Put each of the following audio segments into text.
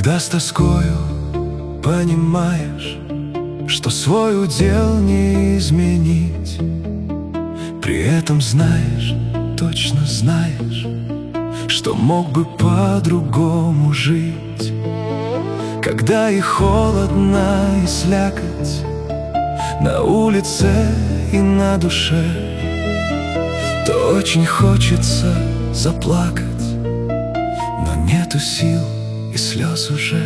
Когда с тоскою понимаешь, что свой удел не изменить, при этом знаешь, точно знаешь, что мог бы по-другому жить. Когда и холодно, и слякоть на улице и на душе, то очень хочется заплакать, но нету сил и слез уже.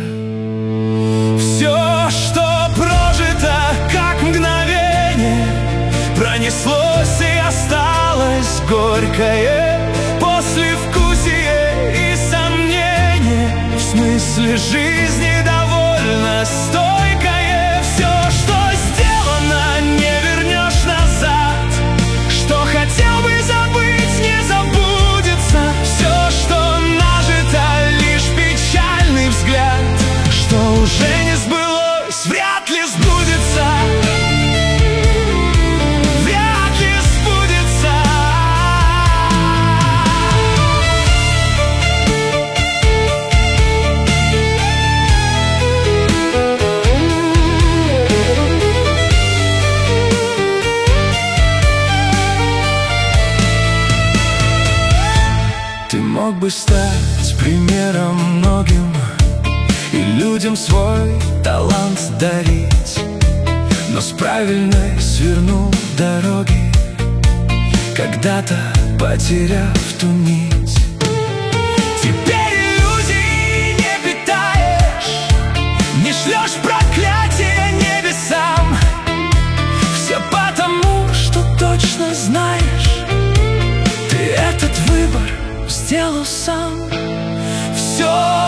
Все, что прожито, как мгновение, пронеслось и осталось горькое послевкусие и сомнение. В смысле жизни довольно стойкое. Все, что сделано, не вернешь назад. Что хотел бы забыть, не забудется. Все, что нажито, лишь печальный взгляд. Что уже не сбылось, вряд ли сбудется. Вряд ли сбудется. Ты мог бы стать примером многим и людям свой талант дарить, но с правильной свернул дороги, когда-то потеряв ту нить. Теперь иллюзий не питаешь, не шлешь проклятия небесам. Все потому, что точно знаешь, ты этот выбор сделал сам. Все